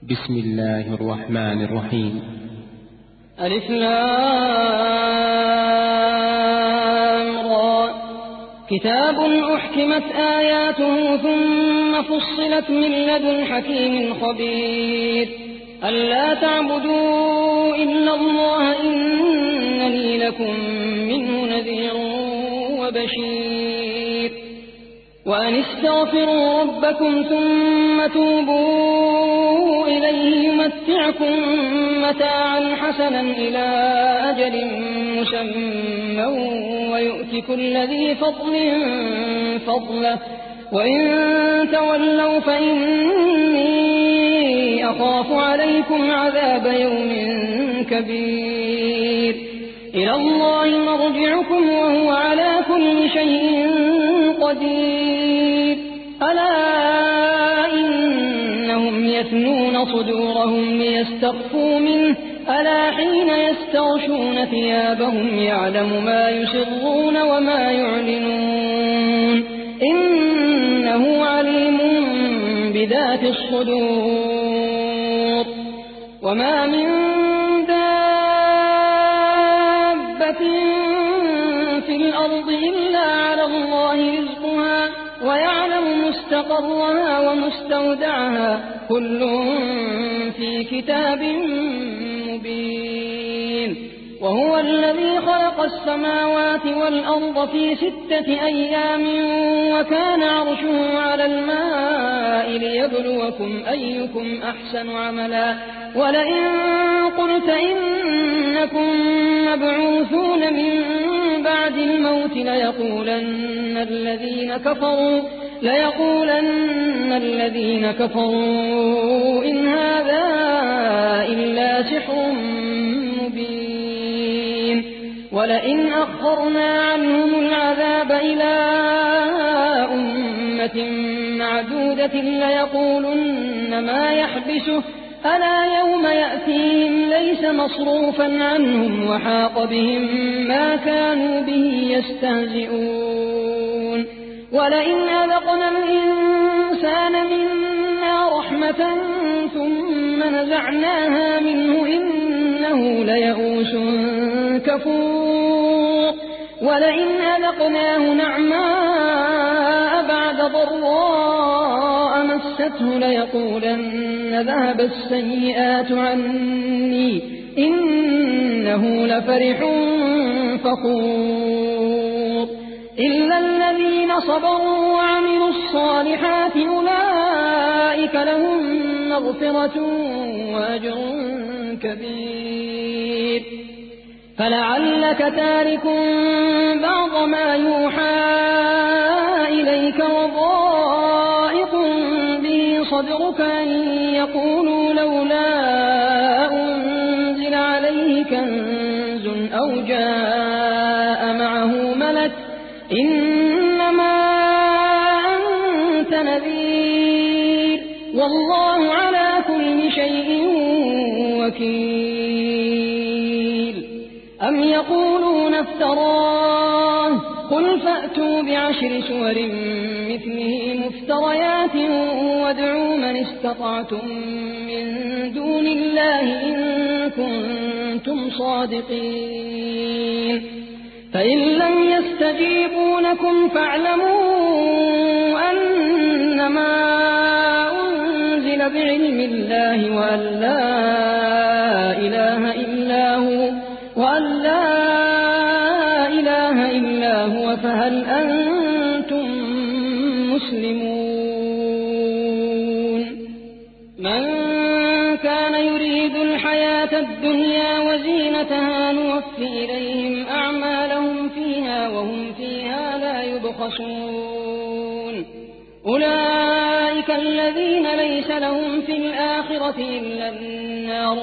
بسم الله الرحمن الرحيم. ألف لام را. كتاب أحكمت آياته ثم فصلت من لدن حكيم خبير. ألا تعبدوا إلا الله إنني لكم منه نذير وبشير. وأن استغفروا ربكم ثم توبوا إليه يمتعكم متاعا حسنا إلى أجل مسمى ويؤتي كل ذي فضل فضله وإن تولوا فإني أخاف عليكم عذاب يوم كبير. إلى الله مرجعكم وهو على كل شيء قدير. ألا إنهم يثنون صدورهم ليستخفوا منه ألا حين يستغشون ثيابهم يعلم ما يسرون وما يعلنون إنه عليم بذات الصدور. وما من دابة في الأرض إلا على الله رزقها ويعلم مستقرها ومستودعها كل في كتاب مبين. وهو الذي خلق السماوات والأرض في 6 أيام وكان عرشه على الماء ليبلوكم أيكم أحسن عملا. ولئن قلت إنكم مبعوثون من بعد الموت ليقولن الذين كفروا إن هذا إلا سحر مبين. ولئن أخرنا عنهم العذاب إلى أمة معدودة ليقولن ما يحبسه ألا يوم يأتيهم ليس مصروفا عنهم وحاق بهم ما كانوا به يستهزئون. ولئن أذقنا الإنسان منا رحمة ثم نزعناها منه إنه ليئوس كفور. ولئن أذقناه نعماء بعد ضراء مسته ليقولن ذهب السيئات عني إنه لفرح فخور. إلا الذين صبروا وعملوا الصالحات أولئك لهم مغفرة وأجر كبير. فلعلك تارك بعض ما يوحى إليك وضائق به صدرك أن يقولوا لولا أنزل عليه كنز أو جاء معه ملك إنما أنت نذير والله على كل شيء وكيل. أم يقولون افتراه قل فأتوا ب10 سور مثله مفتريات وادعوا من استطعتم من دون الله إن كنتم صادقين. فإن لم يستجيبوا لكم فاعلموا أنما أنزل بعلم الله وأن لا إله إلا هو فهل أنتم مسلمون. من كان يريد الحياة الدنيا وزينتها نوفي إليهم أعمالهم فيها وهم فيها لا يبخسون. أولئك الذين ليس لهم في الآخرة إلا النار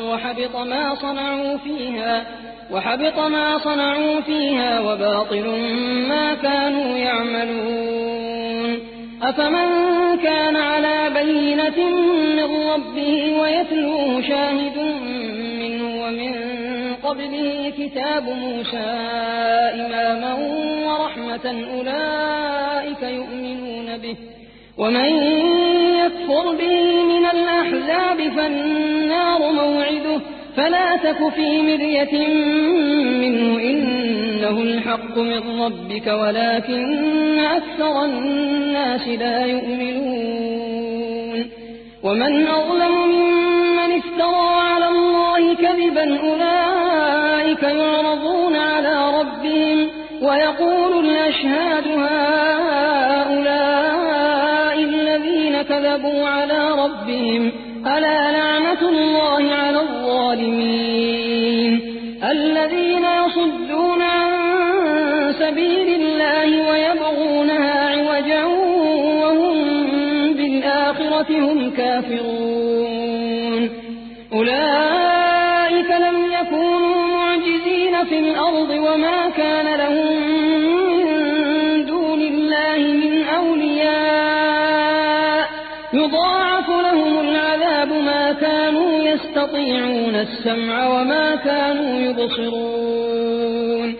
وحبط ما صنعوا فيها وباطل ما كانوا يعملون. أفمن كان على بينة من ربه ويتلوه شاهد منه ومن قبله كتاب موسى إماما ورحمة أولئك يؤمنون به ومن يكفر به من الأحزاب فالنار موعده فلا تك في مرية منه إنه الحق من ربك ولكن أكثر الناس لا يؤمنون ومن أظلم ممن افترى على الله كذبا أولئك يعرضون على ربهم ويقول الأشهاد هؤلاء الذين كذبوا على ربهم ألا لعنة الله على الظالمين الذين يصدون عن سبيل الله ويبغونها عوجا وهم بالآخرة هم كافرون أولئك لم يكونوا معجزين في الأرض وما كان لهم من دون الله من أولياء يضاعف لهم العذاب ما كانوا يستطيعون السمع وما كانوا يبصرون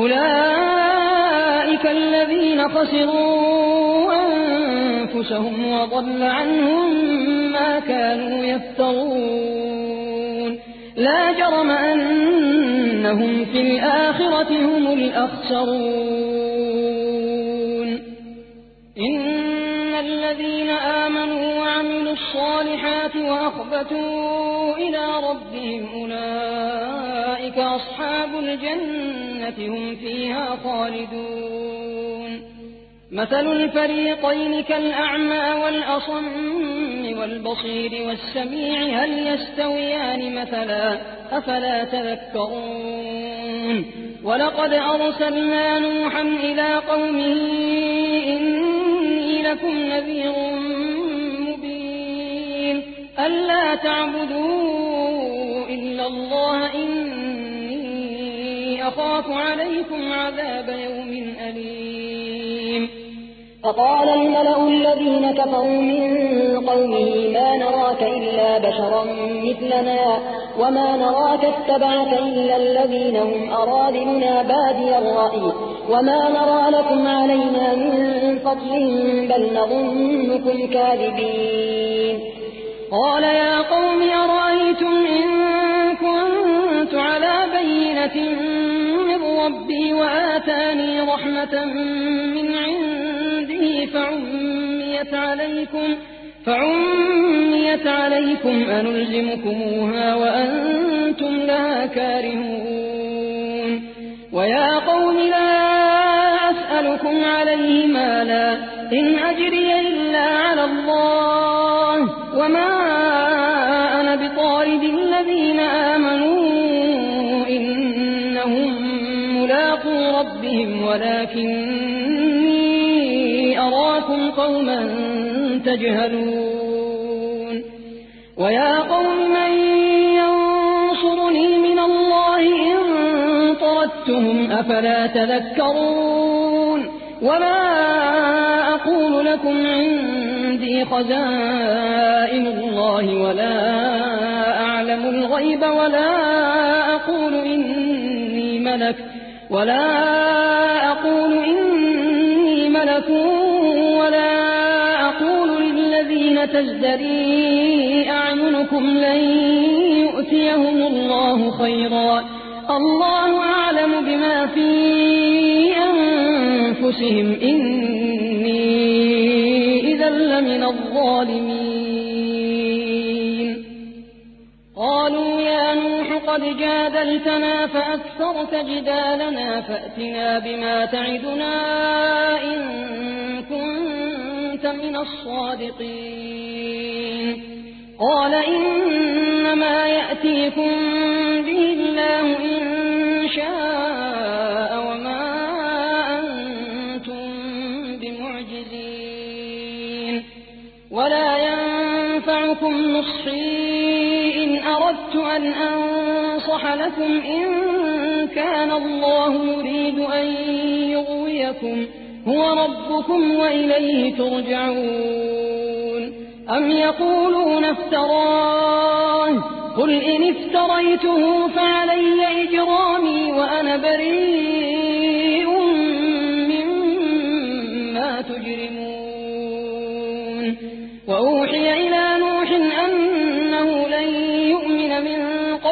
أولئك الذين خسروا أنفسهم وضل عنهم ما كانوا يفترون لا جرم أنهم في الآخرة هم الأخسرون إن الذين آمنوا وعملوا الصالحات وأخبتوا إلى ربهم أولئك أصحاب الجنة هم فيها خالدون مثل الفريقين كالأعمى والأصم والبصير والسميع هل يستويان مثلا أفلا تذكرون ولقد أرسلنا نوحا إلى قومه إني لكم نذير مبين ألا تعبدوا إلا الله إني أخاف عليكم عذاب يوم أليم فقال الملأ الذين كفروا من قومه ما نراك إلا بشرا مثلنا وما نراك اتبعك إلا الذين هم أرادلنا بادي الرأي وما نرى لكم علينا من فضل بل نظنكم كاذبين قال يا قوم أرأيتم إن كنت على بينة من ربي وآتاني رحمة من عنده فعميت عليكم أنلزمكموها وأنتم لها كارهون ويا قوم لا أسألكم عليه مالا إن أجري إلا على الله وما أنا بطارد الذين آمنوا إنهم ملاقو ربهم ولكني أراكم قوما تجهلون ويا قوم من ينصرني من الله إن طردتهم أفلا تذكرون ولا أقول لكم عندي خزائن الله ولا أعلم الغيب ولا أقول إني ملك ولا أقول للذين تزدري أعينكم لن يؤتيهم الله خيرا الله أعلم بما في أنفسهم إني إذا لمن الظالمين قالوا يا نوح قد جادلتنا فأكثرت جدالنا فأتنا بما تعدنا إن كنت من الصادقين قال إنما يأتيكم به الله إن شاء وما أنتم بمعجزين ولا ينفعكم نصحي إن أردت أن أنصح لكم إن كان الله يريد أن يغويكم هو ربكم وإليه ترجعون أم يقولون افتراه قل إن افتريته فعلي إجرامي وأنا بريء مما تجرمون وأوحي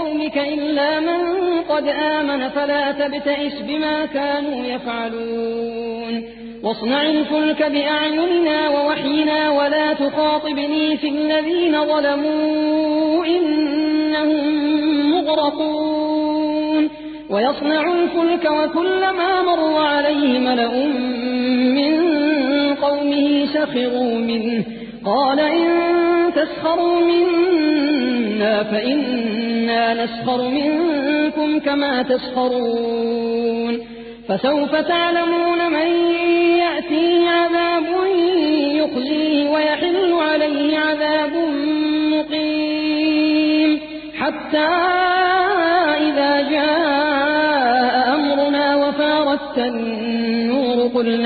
قومك إلا من قد آمن فلا تبتئس بما كانوا يفعلون واصنع الفلك بأعيننا ووحينا ولا تخاطبني في الذين ظلموا إنهم مغرقون ويصنع الفلك وكلما مر عليه ملأ من قومه سخروا منه قال إن تسخروا منا فإنا نسخر منكم كما تسخرون فسوف تعلمون من يأتيه عذاب يخزيه ويحل عليه عذاب مقيم حتى إذا جاء أمرنا وفارت النور قل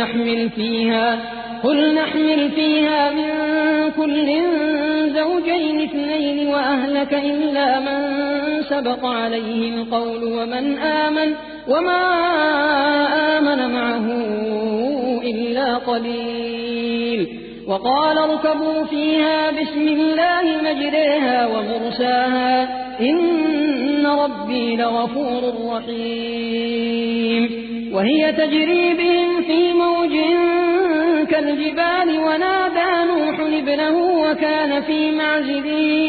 نحمل فيها من كل زوجين اثنين وأهلك إلا من سبق عليه القول وما آمن معه إلا قليل وقال اركبوا فيها بسم الله مجريها ومرساها إن ربي لغفور رحيم وهي تجري بهم في موج كالجبال ونادى نوح ابنه وكان في معزل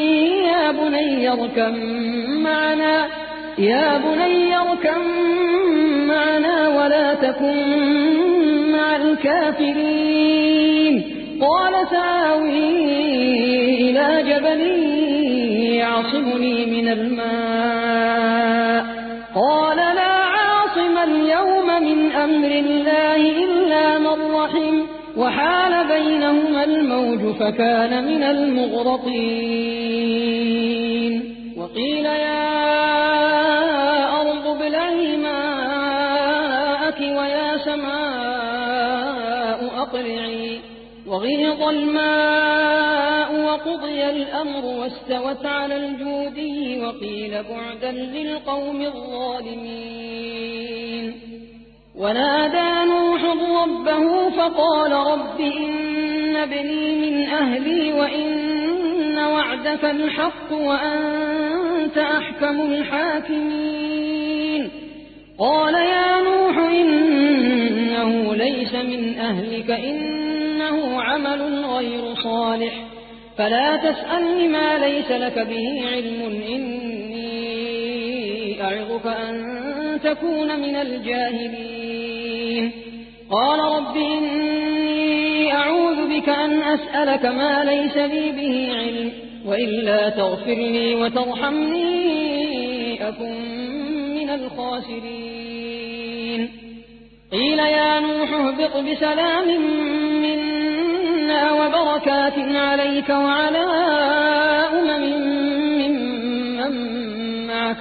يا بني اركب معنا ولا تكن مع الكافرين قال سآوي إلى جبل يعصمني من الماء قال لا عاصم اليوم من أمر الله إلا من رحم وحال بينهما الموج فكان من المغرقين وقيل يا أرض ابلعي ماءك ويا سماء أقلعي وغيض الماء وقضي الأمر واستوت على الجودي وقيل بعدا للقوم الظالمين ونادى نوح ربه فقال رب إن ابني من أهلي وإن وعدك الحق وأنت أحكم الحاكمين قال يا نوح إنه ليس من أهلك إنه عمل غير صالح فلا تسألني ما ليس لك به علم إني أعظك أن تكون من الجاهلين قال رب إني أعوذ بك أن أسألك ما ليس لي به علم وإلا تغفر لي وترحمني أكن من الخاسرين قيل يا نوح اهبط بسلام منا وبركات عليك وعلى أمم ممن معك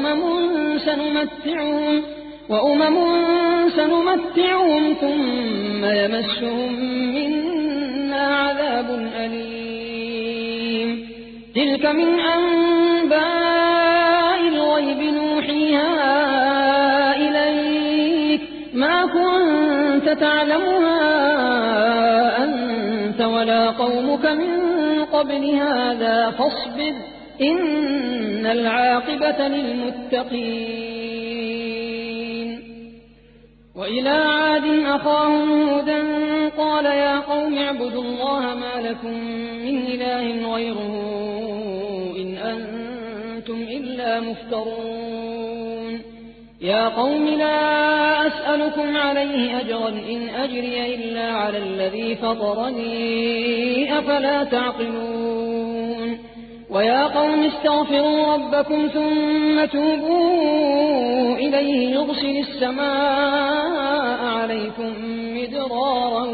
وأمم سنمتعهم ثم يمسهم منا عذاب أليم تلك من أنباء الغيب نوحيها إليك ما كنت تعلمها أنت ولا قومك من قبل هذا فاصبر إن العاقبة للمتقين وإلى عاد أخاهم هودا قال يا قوم اعبدوا الله ما لكم من إله غيره إن أنتم إلا مفترون يا قوم لا أسألكم عليه أجرا إن أجري إلا على الذي فطرني أفلا تعقلون ويا قوم استغفروا ربكم ثم توبوا إليه يرسل السماء عليكم مدرارا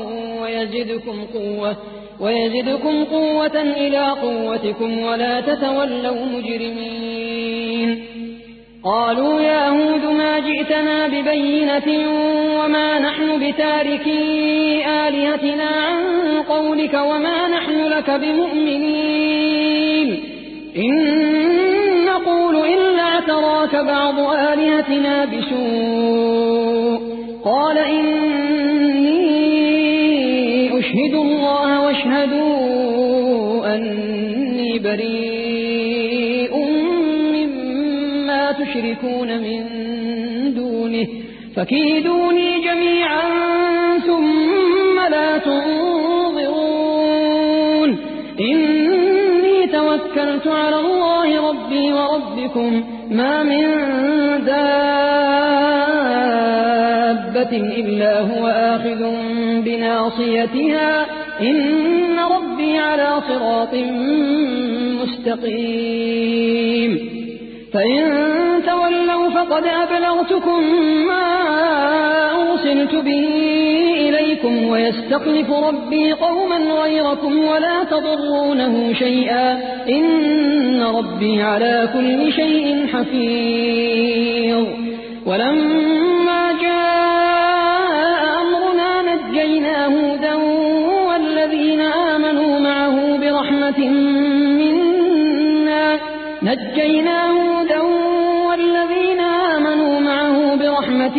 ويزدكم قوة إلى قوتكم ولا تتولوا مجرمين قالوا يا هود ما جئتنا ببينة وما نحن بتاركي آلهتنا عن قولك وما نحن لك بمؤمنين إن نقول إلا اعتراك بعض آلهتنا بسوء قال إني أشهد الله واشهدوا أني بريء تشركون من دونه فكيدوني جميعا ثم لا تنظرون إني توكلت على الله ربي وربكم ما من دابة إلا هو آخذ بناصيتها إن ربي على صراط مستقيم فإن تولوا فقد أبلغتكم ما أرسلت به إليكم ويستخلف ربي قوما غيركم ولا تضرونه شيئا إن ربي على كل شيء حفيظ ولما جاء أمرنا نجينا هودا والذين آمنوا معه برحمة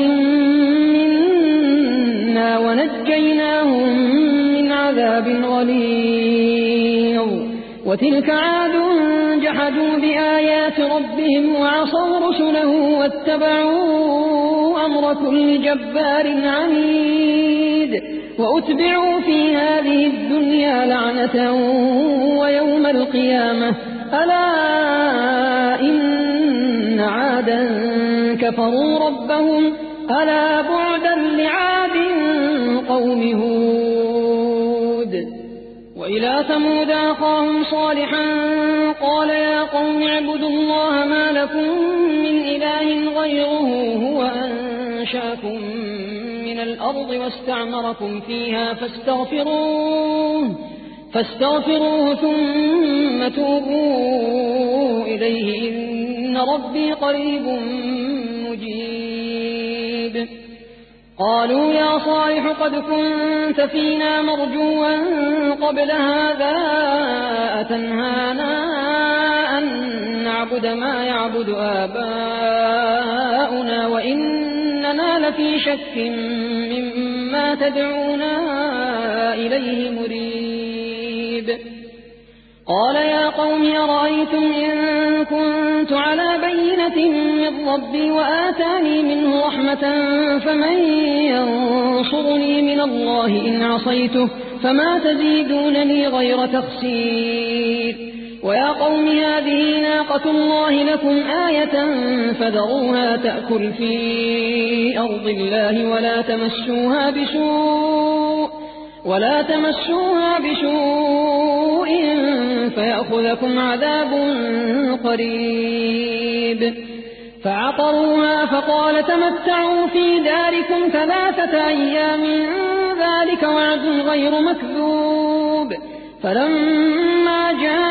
منا ونجيناهم من عذاب غليظ وتلك عاد جحدوا بآيات ربهم وعصوا رسله واتبعوا أمر كل جبار عنيد وأتبعوا في هذه الدنيا لعنة ويوم القيامة ألا إن عادا كفروا ربهم ألا بعدا لعاد قوم هود وإلى ثمود أخاهم صالحا قال يا قوم اعبدوا الله ما لكم من إله غيره هو أنشأكم من الأرض واستعمركم فيها فاستغفروه ثم توبوا إليه إن ربي قريب مجيب قالوا يا صالح قد كنت فينا مرجوا قبل هذا أتنهانا أن نعبد ما يعبد آباؤنا وإننا لفي شك مما تدعونا إليه مريب قال يا قوم أرأيتم إن كنت على بينة من ربي وآتاني منه رحمة فمن ينصرني من الله إن عصيته فما تزيدونني غير تخسير ويا قوم هذه ناقة الله لكم آية فذروها تأكل في أرض الله ولا تمسوها بسوء فيأخذكم عذاب قريب فعقروها فقال تمتعوا في داركم 3 أيام ذلك وعد غير مكذوب فلما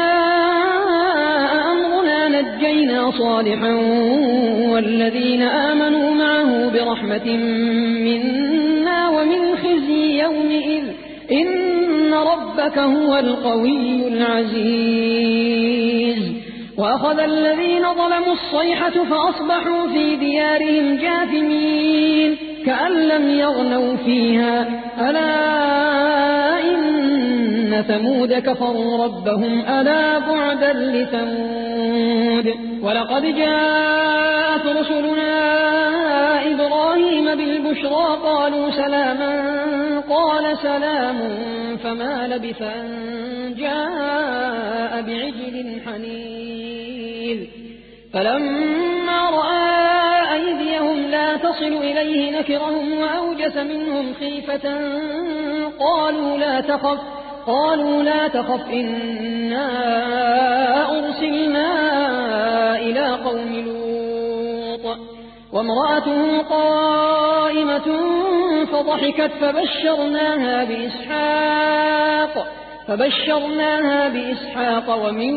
جاء أمرنا نجينا صالحا والذين آمنوا معه برحمة منا ومن خزي يومئذ إن ربك هو القوي العزيز وأخذ الذين ظلموا الصيحة فأصبحوا في ديارهم جاثمين كأن لم يغنوا فيها ألا إن ثمود كفروا ربهم ألا بعدا لثمود ولقد جاءت رسلنا إبراهيم بالبشرى قالوا سلاما قال سلام فما لبث أن جاء بعجل حنيذ فلما رأى أيديهم لا تصل إليه نكرهم وأوجس منهم خيفة قالوا لا تخف إنا أرسلنا إلى قوم لوط وامرأته قائمة فضحكت فبشرناها بإسحاق ومن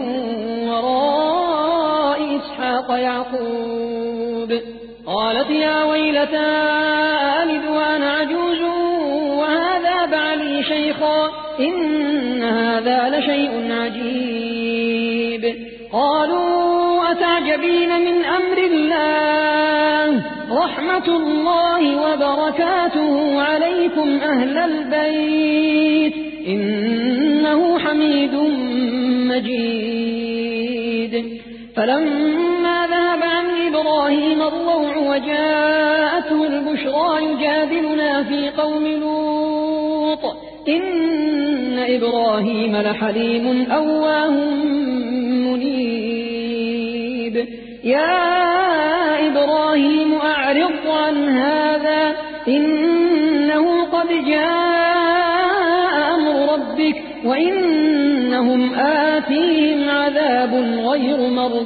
وراء إسحاق يعقوب قالت يا ويلتى ألد وأنا عجوز وهذا بعلي شيخا إن هذا لشيء عجيب قالوا أتعجبين من أمر الله رحمة الله وبركاته عليكم أهل البيت إنه حميد مجيد فلما ذهب عن إبراهيم الروع وجاءته البشرى يجادلنا في قوم لوط إن إبراهيم لحليم أواه منيب يا إبراهيم أعرض عن هذا إنه قد جاء أمر ربك وإنهم آتيهم عذاب غير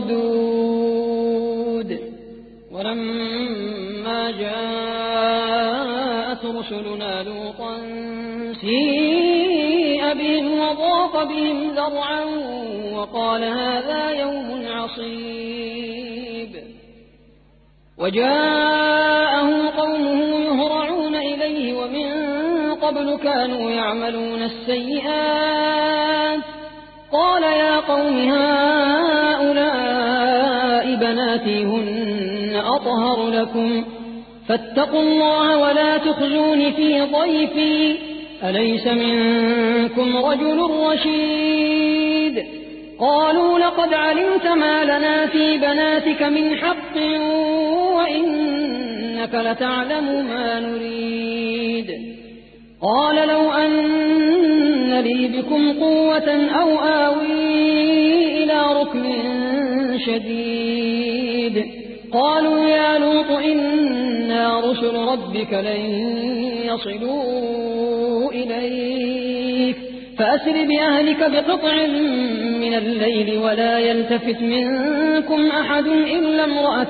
مردود ولما جاءت رسلنا لوطا سيء بهم وضاق بهم ذرعا وقال هذا يوم عصيب وجاءه قومه يهرعون إليه ومن قبل كانوا يعملون السيئات قال يا قوم هؤلاء بناتي هن أطهر لكم فاتقوا الله ولا تخزون في ضيفي أليس منكم رجل رشيد قالوا لقد علمت ما لنا في بناتك من حق وإنك لتعلم ما نريد قال لو أن لي بكم قوة أو آوي إلى ركن شديد قالوا يا لوط إنا رسل ربك لن يصلوا إليك فأسر بأهلك بقطع من الليل ولا يلتفت منكم أحد إلا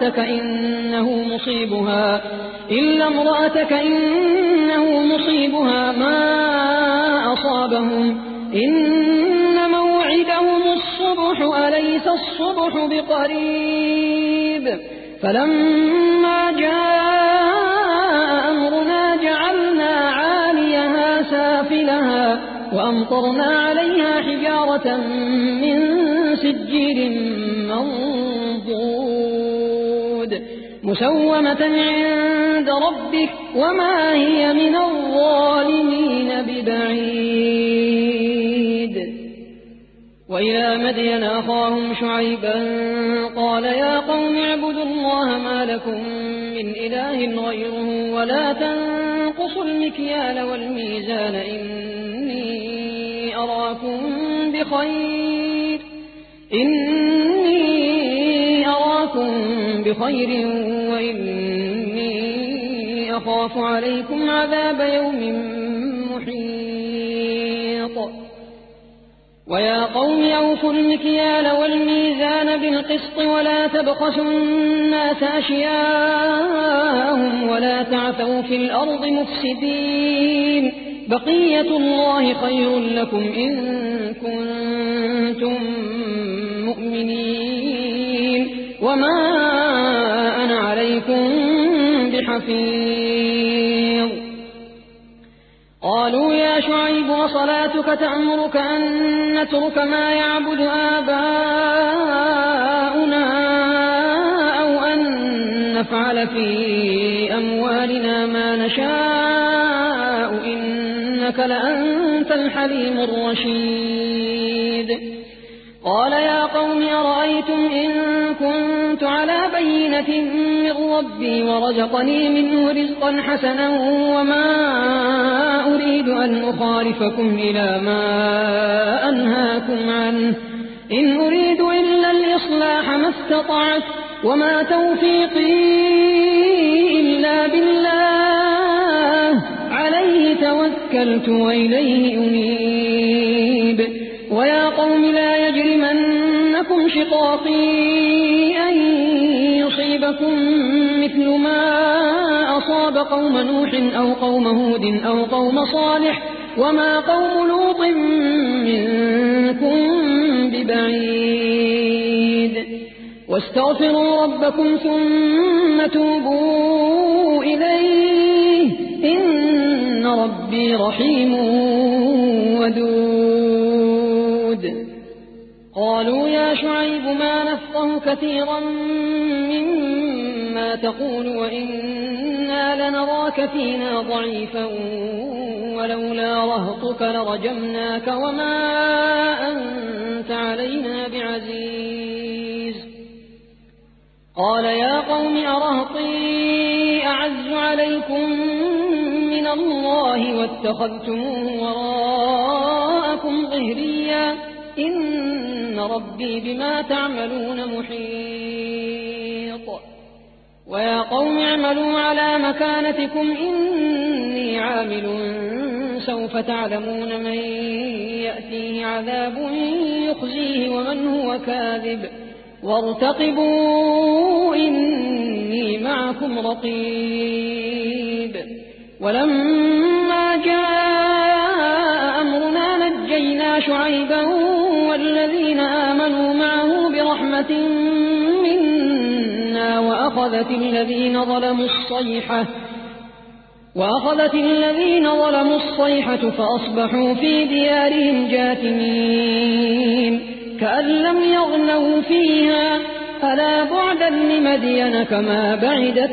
امرأتك إنه مصيبها ما أصابهم إن موعدهم الصبح أليس الصبح بقريب فلما جاء أمرنا جعلنا عاليها سافلها وأمطرنا عليها حجارة من سجيل منضود مسومة عند ربك وما هي من الظالمين ببعيد وإلى مدين أخاهم شعيبا قال يا قوم اعبدوا الله ما لكم من إله غيره ولا تنقصوا المكيال والميزان إني أراكم بخير وإني أخاف عليكم عذاب يوم محيط ويا قوم أوفوا المكيال والميزان بالقسط ولا تبخسوا الناس أشياءهم ولا تعثوا في الأرض مفسدين بقية الله خير لكم إن كنتم مؤمنين وما أنا عليكم بحفيظ قالوا يا شعيب وصلاتك تأمرك أن نترك ما يعبد آباؤنا أو أن نفعل في أموالنا ما نشاء إنك لأنت الحليم الرشيد قال يا قوم أرأيتم إن كنت على بينة من ربي ورزقني منه رزقا حسنا وما أريد أن أخالفكم إلى ما أنهاكم عنه إن أريد إلا الإصلاح ما استطعت وما توفيقي إلا بالله عليه توكلت وإليه أنيب ويا قوم لا يجرمنكم شقاقي أن يصيبكم مثل ما أصاب قوم نوح أو قوم هود أو قوم صالح وما قوم لوط منكم ببعيد واستغفروا ربكم ثم توبوا إليه إن ربي رحيم ودود قالوا يا شعيب ما نفقه كثيرا مما تقول وإنا لنراك فينا ضعيفا ولولا رهطك لرجمناك وما أنت علينا بعزيز قال يا قوم أرهطي أعز عليكم من الله واتخذتموه وراءكم ظهريا إن ربي بما تعملون محيط ويا قوم اعملوا على مكانتكم إني عامل سوف تعلمون من يأتيه عذاب يخزيه ومن هو كاذب وارتقبوا إني معكم رقيب ولما جاء أمرنا نجينا شعيبا والذين آمنوا معه برحمة منا وأخذت الذين ظلموا الصيحة فأصبحوا في ديارهم جاثمين كأن لم يغنوا فيها ألا بعدا لمدين كما بعدت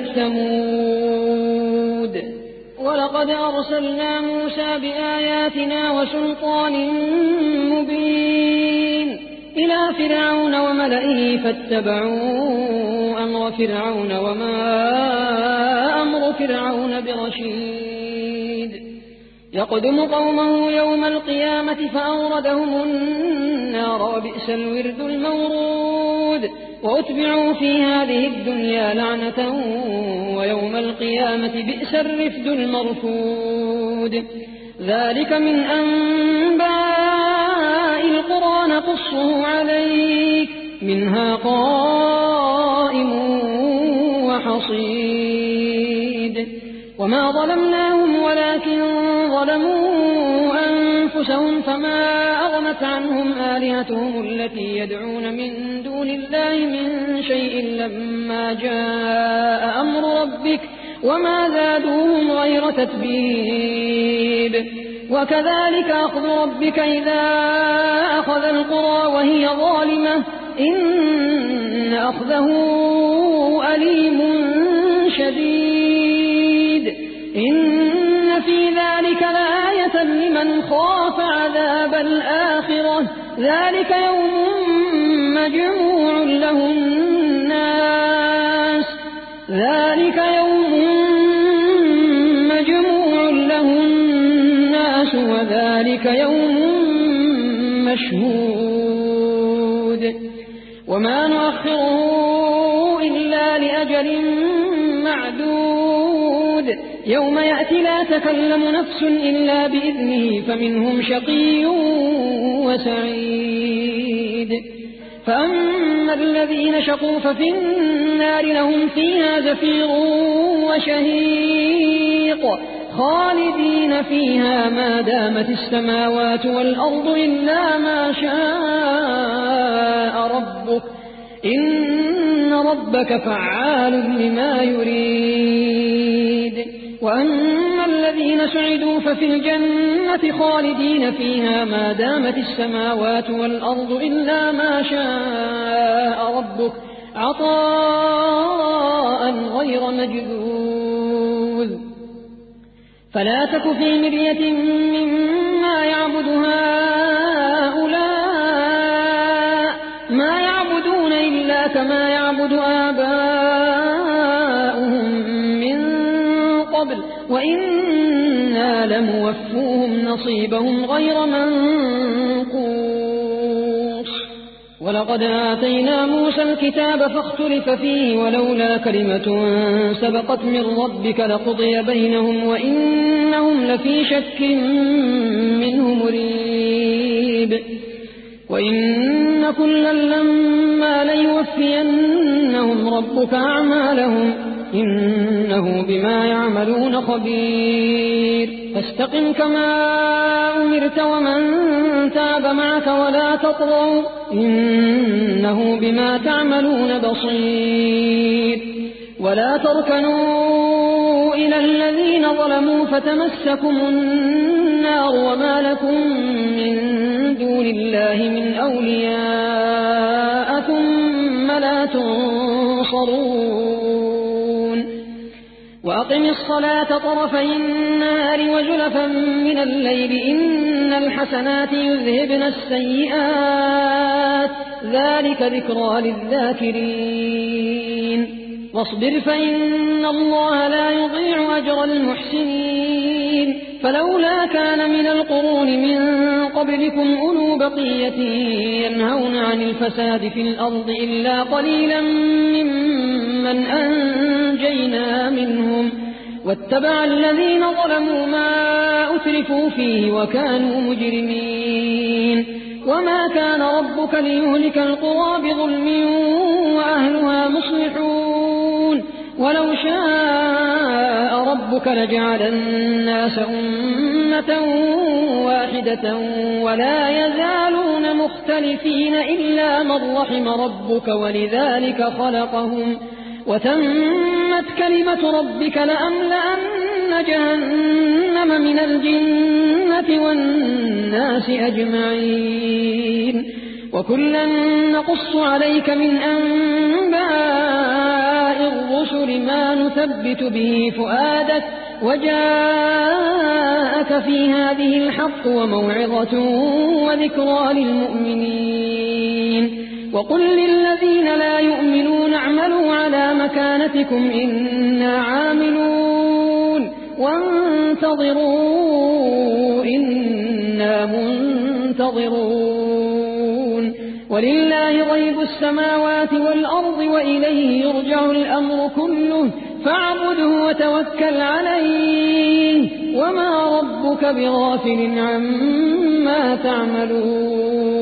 ثمود ولقد أرسلنا موسى بآياتنا وسلطان مبين إلى فرعون وملئه فاتبعوا أمر فرعون وما أمر فرعون برشيد يقدم قومه يوم القيامة فأوردهم النار وبئس الورد المورود وأتبعوا في هذه الدنيا لعنة ويوم القيامة بئس الرفد المرفود ذلك من أنباء القرى نقصه عليك منها قائم وحصيد وما ظلمناهم ولكن ظلموا أنفسهم فما أغنت عنهم آلهتهم التي يدعون من دون الله من شيء لما جاء أمر ربك وما زادوهم غير تتبيب وكذلك أخذ ربك إذا أخذ القرى وهي ظالمة إن أخذه أليم شديد إن في ذلك لآية لمن خاف عذاب الآخرة ذلك يوم مجموع له الناس وذلك يوم مشهود وما نؤخره إلا لأجل معدود يوم يأتي لا تكلم نفس إلا بإذنه فمنهم شقي وسعيد فأما الذين شقوا ففي النار لهم فيها زفير وشهيق خالدين فيها ما دامت السماوات والأرض إلا ما شاء ربك إن ربك فعال لما يريد وأما الذين سعدوا ففي الجنة خالدين فيها ما دامت السماوات والأرض إلا ما شاء ربك عطاء غير مجذوذ فلا تك في مرية مما يعبد هؤلاء ما يعبدون إلا كما يعبد آباؤهم من قبل وإنا لموفوهم نصيبهم غير منقوص ولقد آتينا موسى الكتاب فاختلف فيه ولولا كلمة سبقت من ربك لقضي بينهم وإنهم لفي شك منه مريب وإن كلا لما ليوفينهم ربك أعمالهم إنه بما يعملون خبير فاستقم كما أمرت ومن تاب معك ولا تطغوا إنه بما تعملون بصير ولا تركنوا إلى الذين ظلموا فتمسكم النار وما لكم من دون الله من أولياء ثم لا تنصرون وأقم الصلاة طرفي النهار وزلفا من الليل إن الحسنات يذهبن السيئات ذلك ذكرى للذاكرين واصبر فإن الله لا يضيع أجر المحسنين فلولا كان من القرون من قبلكم أولو بقية ينهون عن الفساد في الأرض إلا قليلا ممن أنجينا منهم واتبع الذين ظلموا ما أترفوا فيه وكانوا مجرمين وما كان ربك ليهلك القرى بظلم وأهلها مصلحون ولو شاء ربك لجعل الناس أمة واحدة ولا يزالون مختلفين إلا من رحم ربك ولذلك خلقهم وتمت كلمة ربك لأملأن جهنم من الجنة والناس أجمعين وكلا نقص عليك من أنباء الرسل ما نثبت به فؤادك وجاءك في هذه الحق وموعظة وذكرى للمؤمنين وقل للذين لا يؤمنون اعملوا على مكانتكم إنا عاملون وانتظروا إنا منتظرون ولله غيب السماوات والأرض وإليه يرجع الأمر كله فاعبده وتوكل عليه وما ربك بغافل عما تعملون